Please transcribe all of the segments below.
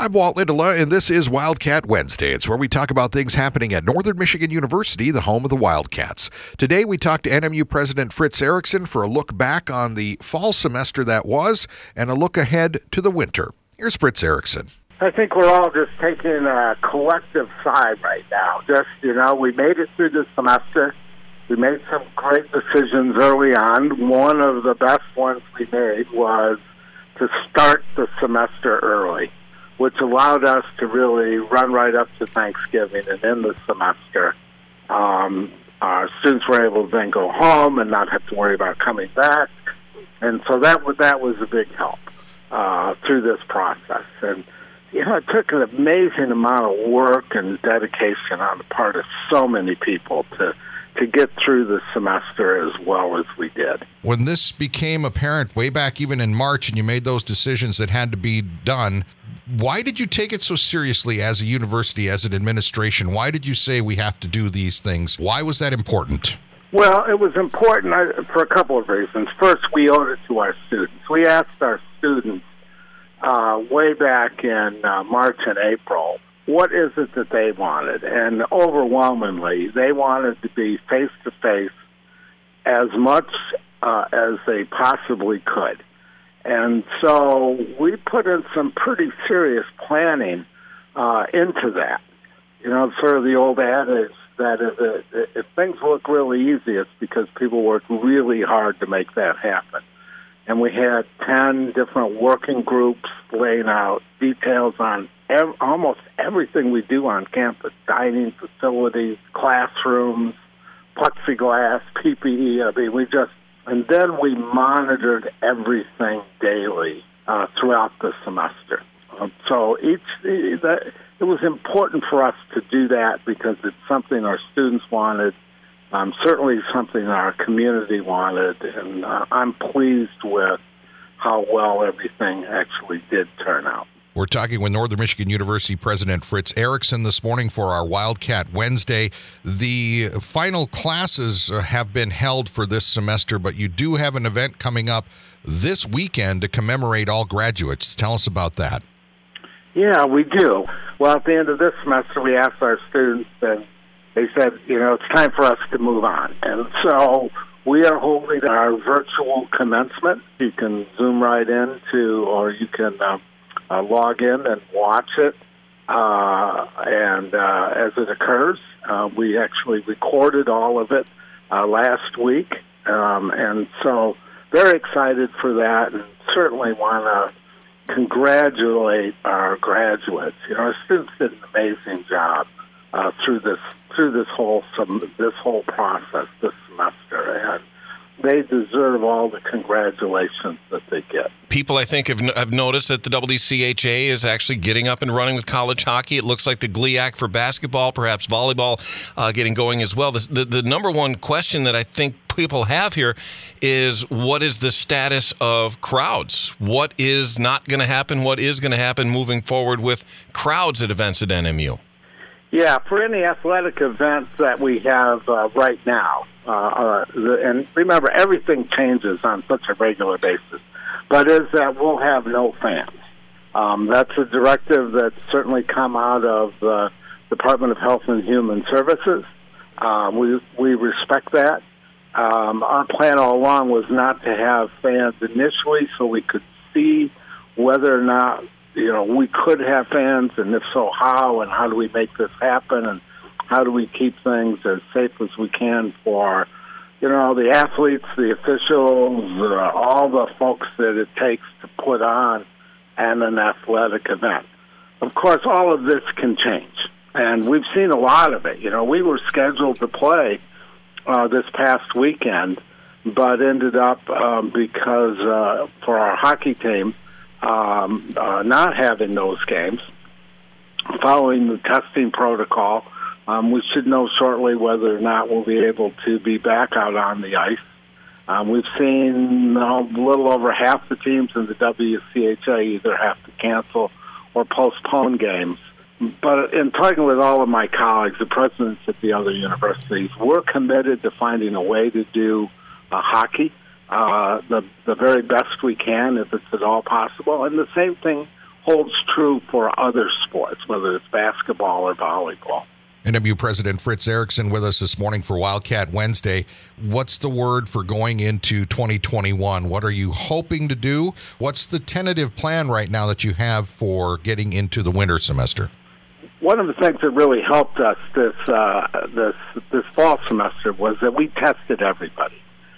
I'm Walt Lindela, and this is Wildcat Wednesday. It's where we talk about things happening at Northern Michigan University, the home of the Wildcats. Today, we talk to NMU President Fritz Erickson for a look back on the fall semester that was and a look ahead to the winter. Here's Fritz Erickson. I think we're all just taking a collective sigh right now. We made it through the semester. We made some great decisions early on. One of the best ones we made was to start the semester early, which allowed us to really run right up to Thanksgiving and end the semester. Our students were able to then go home and not have to worry about coming back. And so that was a big help through this process. And, it took an amazing amount of work and dedication on the part of so many people to get through the semester as well as we did. When this became apparent way back even in March and you made those decisions that had to be done, why did you take it so seriously as a university, as an administration? Why did you say we have to do these things? Why was that important? Well, it was important for a couple of reasons. First, we owed it to our students. We asked our students way back in March and April, what is it that they wanted? And overwhelmingly, they wanted to be face-to-face as much as they possibly could. And so we put in some pretty serious planning into that. Sort of the old adage that if things look really easy, it's because people worked really hard to make that happen. And we had 10 different working groups laying out details on almost everything we do on campus: dining facilities, classrooms, plexiglass, PPE. And then we monitored everything daily throughout the semester. So it was important for us to do that because it's something our students wanted. Certainly something our community wanted, and I'm pleased with how well everything actually did turn out. We're talking with Northern Michigan University President Fritz Erickson this morning for our Wildcat Wednesday. The final classes have been held for this semester, but you do have an event coming up this weekend to commemorate all graduates. Tell us about that. Yeah, we do. Well, at the end of this semester, we asked our students, and they said, it's time for us to move on. And so we are holding our virtual commencement. You can Zoom right into, or you can log in and watch it. And as it occurs, we actually recorded all of it last week. And so very excited for that, and certainly want to congratulate our graduates. Our students did an amazing job through this whole process this semester, and they deserve all the congratulations that they get. People, I think, have noticed that the WCHA is actually getting up and running with college hockey. It looks like the GLIAC for basketball, perhaps volleyball, getting going as well. The number one question that I think people have here is, what is the status of crowds? What is not going to happen? What is going to happen moving forward with crowds at events at NMU? Yeah, for any athletic events that we have right now, and remember, everything changes on such a regular basis, but is that we'll have no fans. That's a directive that's certainly come out of the Department of Health and Human Services. We respect that. Our plan all along was not to have fans initially so we could see whether or not we could have fans, and if so, how, and how do we make this happen, and how do we keep things as safe as we can for, the athletes, the officials, all the folks that it takes to put on an athletic event. Of course, all of this can change, and we've seen a lot of it. We were scheduled to play this past weekend, but ended up because for our hockey team, not having those games, following the testing protocol. We should know shortly whether or not we'll be able to be back out on the ice. We've seen a little over half the teams in the WCHA either have to cancel or postpone games. But in talking with all of my colleagues, the presidents at the other universities, we're committed to finding a way to do hockey the very best we can, if it's at all possible. And the same thing holds true for other sports, whether it's basketball or volleyball. NWU President Fritz Erickson with us this morning for Wildcat Wednesday. What's the word for going into 2021? What are you hoping to do? What's the tentative plan right now that you have for getting into the winter semester? One of the things that really helped us this fall semester was that we tested everybody.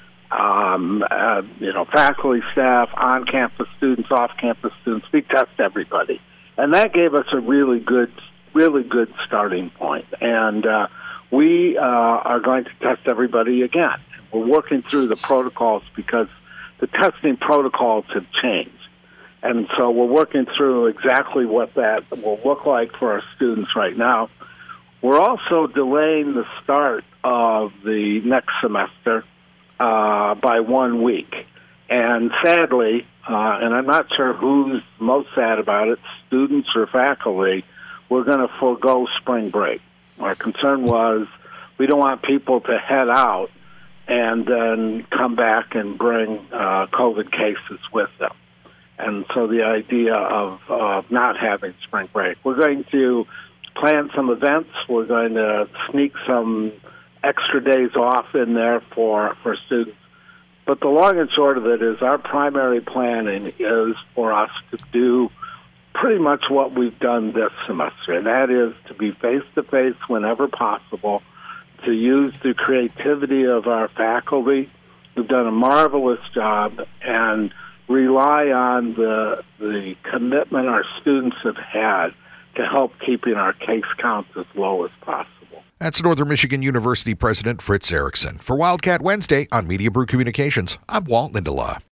Faculty, staff, on-campus students, off-campus students. We test everybody, and that gave us a really good starting point. And we are going to test everybody again. We're working through the protocols because the testing protocols have changed. And so we're working through exactly what that will look like for our students right now. We're also delaying the start of the next semester by 1 week. And sadly, and I'm not sure who's most sad about it, students or faculty, we're going to forego spring break. Our concern was we don't want people to head out and then come back and bring COVID cases with them. And so the idea of not having spring break. We're going to plan some events. We're going to sneak some extra days off in there for students. But the long and short of it is our primary planning is for us to do pretty much what we've done this semester, and that is to be face-to-face whenever possible, to use the creativity of our faculty, who've done a marvelous job, and rely on the commitment our students have had to help keeping our case counts as low as possible. That's Northern Michigan University President Fritz Erickson. For Wildcat Wednesday on Media Brew Communications, I'm Walt Lindelof.